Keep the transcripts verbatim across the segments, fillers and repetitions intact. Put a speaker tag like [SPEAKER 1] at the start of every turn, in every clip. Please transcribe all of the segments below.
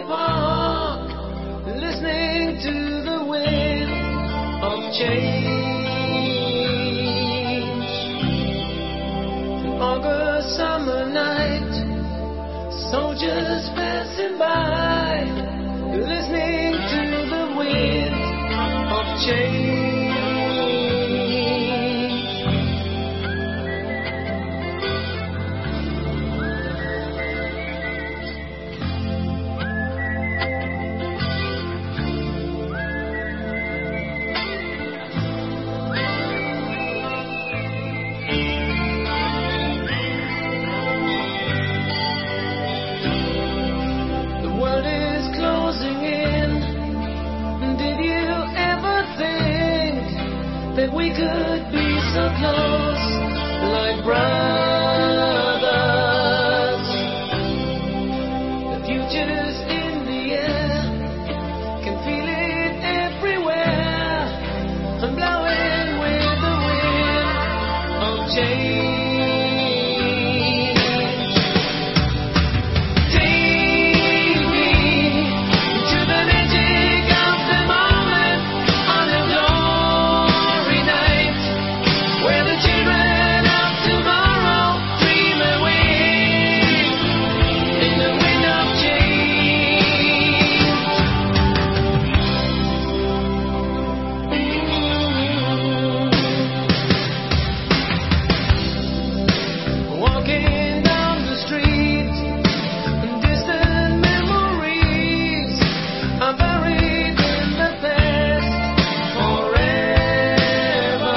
[SPEAKER 1] Park, listening to the wind of change. August summer night, soldiers passing by, listening to the wind of change. We could be so close, like brothers. The future's in the air, can feel it everywhere. I'm blowing with the wind of change. Take me to the magic of the moment on a glory night, where the children of tomorrow dream away in the wind of change. Walking down the street, distant memories are buried in the past forever.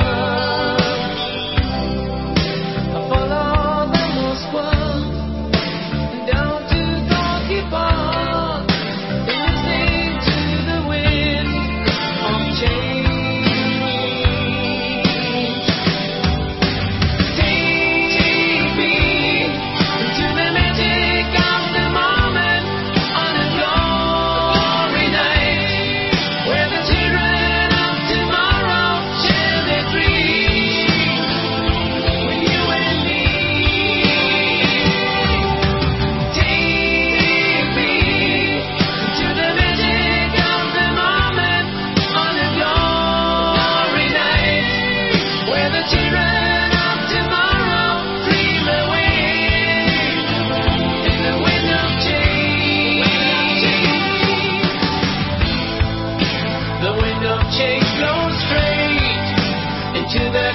[SPEAKER 1] I follow the Moskva down to Gorky Park, listening to the wind of change. Take me to the magic of the moment on a glory night, where the children of tomorrow share their dreams with you and me. Take me to the magic of the moment on a glory night, where the children of tomorrow dream away in the wind of change. The wind of change blows straight into the